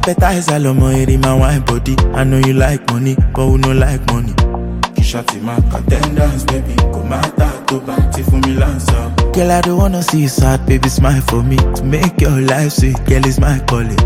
appetizer, lomo, it in my wine body. I know you like money, but we no like money. Shawty my attendance, baby. Go matter to party for me lancer. Girl, I don't wanna see you sad, baby. Smile for me to make your life sweet. Girl, it's my calling.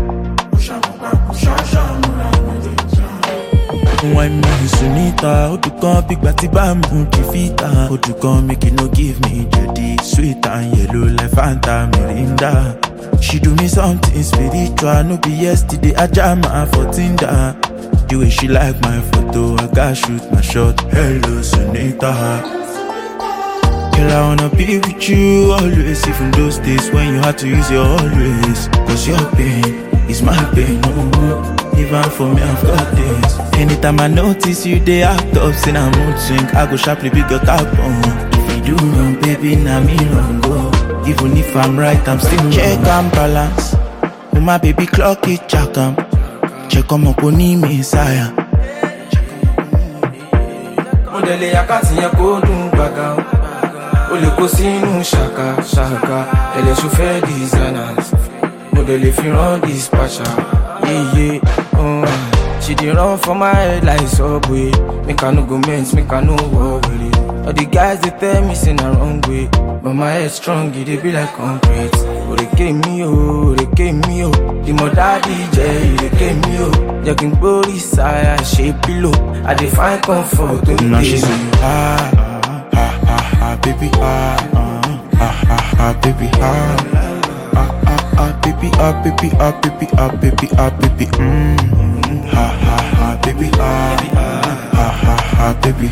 Wine me Sunita, Odukan big bati bamu defeater. Odukan make it no give me jedi sweet and yellow like Fanta Mirinda. She do me something spiritual, no be yesterday I jam her for Tinder. The way she like my photo, I gotta shoot my shot. Hello Sunita. Girl, I wanna be with you always, even those days when you had to use your always. Cause your pain is my pain, no. Even for me, I've got this. Anytime I notice you, they act up, in a mood swing, I go sharply pick your cap on. If you do wrong, baby, now me wrong, go. Even if I'm right, I'm still check and balance. With my baby clock it, check 'em. Check on my pony, Messiah. Modele yakati ya kodun baga. Ole ko sinu shaka, shaka. Elle chauffeur designers. Modele fi run dispatcher. Yeah, she did run for my head like Subway. Make I no go mess, make I no walk with it. All the guys they tell me say na wrong way, but my head strong, it be like concrete. Oh they came me oh, they came me oh. The mother DJ, they came me oh. Jogging body side, shape pillow. I define comfort. Now she say baby baby baby, baby, baby, baby, baby, baby, baby,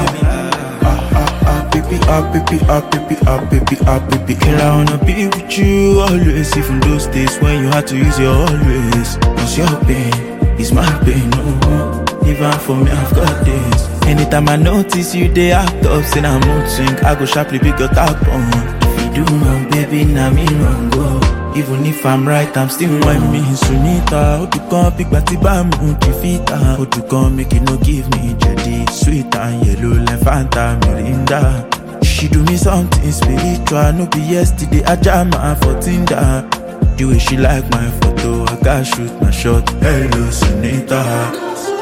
baby. Girl, I wanna be with you always, even those days when you had to use your always. Cause your pain is my pain, no. Even for me, I've got this. Anytime I notice you, they act up, in a mood swing, I go sharply pick your cap on. If you do wrong, baby, now me wrong, go. Even if I'm right, I'm still wine me Sunita. Odukan big bati bamu defeater. Odukan make it no give me jedi sweet and yellow like Fanta Mirinda. She do me something spiritual, no be yesterday I jam her for Tinder. The way she like my photo, I gotta shoot my shot. Hello Sunita.